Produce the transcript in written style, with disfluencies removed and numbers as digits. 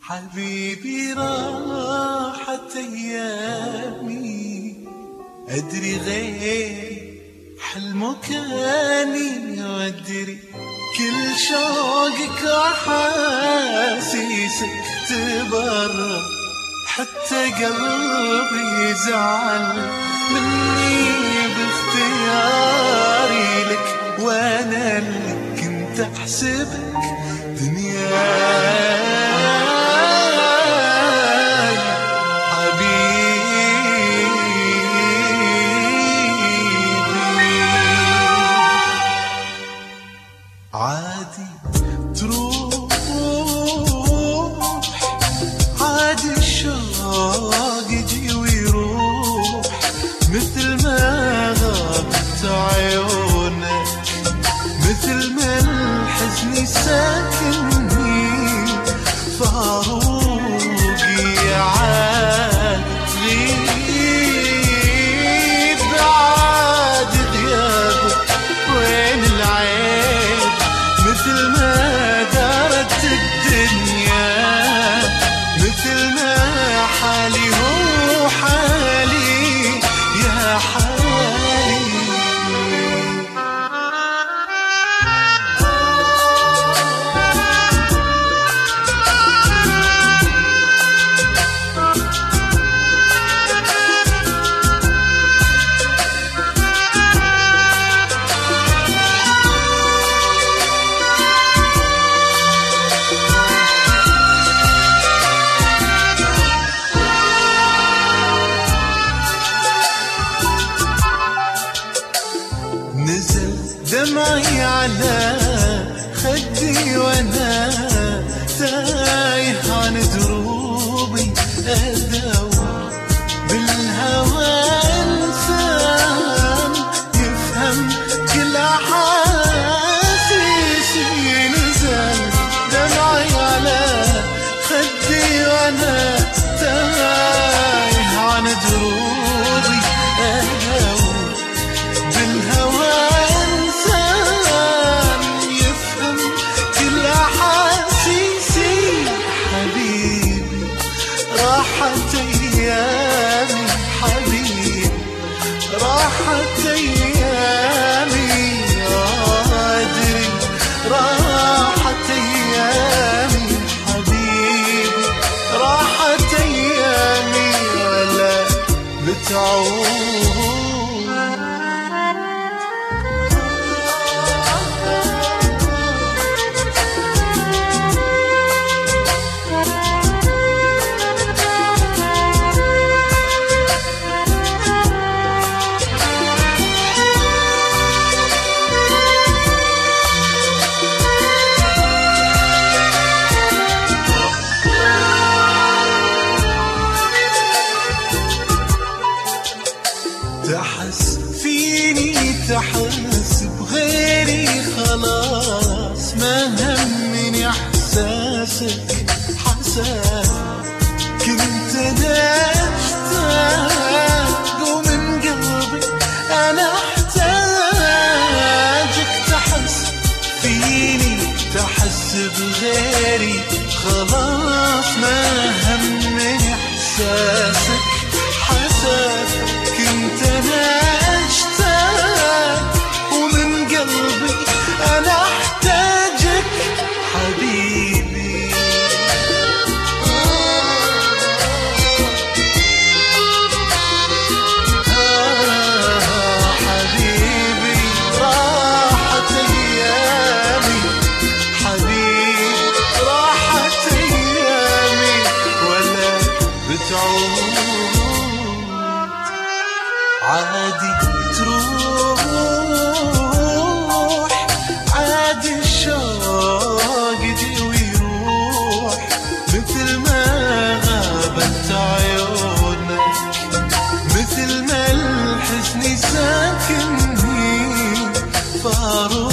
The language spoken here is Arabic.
حبيبي راحت أيامي أدري غيري حلمه كاني وأدري كل شوقك وأحاسيسك تبرر حتى قلبي يزعل مني باختياري لك وأنا اللي كنت أحسبك دنياي عادي تروح عادي الشوق يجي ويروح مثل ما غابت عيونك مثل ما الحزن ساكنني فاروقي عاد تغيب عاد غيابك وين العين مثل ما دارت الدنيا مثل ما حالي هو حالي يا حالي نزل دمعي على خدي وانا تايه عن دروبي ادور بالهوى انسان يفهم كل احاسيسي نزل دمعي على خدي وانا تايه عن دروبي ادور بالهوى إنسان يفهم كل أحاسيسي حبيبي راحت أيامي حبيبي راحت أيامي أدري راحت أيامي حبيبي راحت أيامي ولا بتعود تحس فيني تحس بغيري خلاص ما همني احساسك حساس كنت اشتاق ومن قلبي انا احتاجك تحس فيني تحس بغيري خلاص ما همني احساسك حساس كنت انا اشتاق ومن قلبي انا احتاجك حبيبي حبيبي راحت ايامي حبيبي راحت ايامي ولا بتعود عادي تروح عادي الشوق يجي ويروح مثل ما غابت عيونك مثل ما الحزن ساكنني فاروق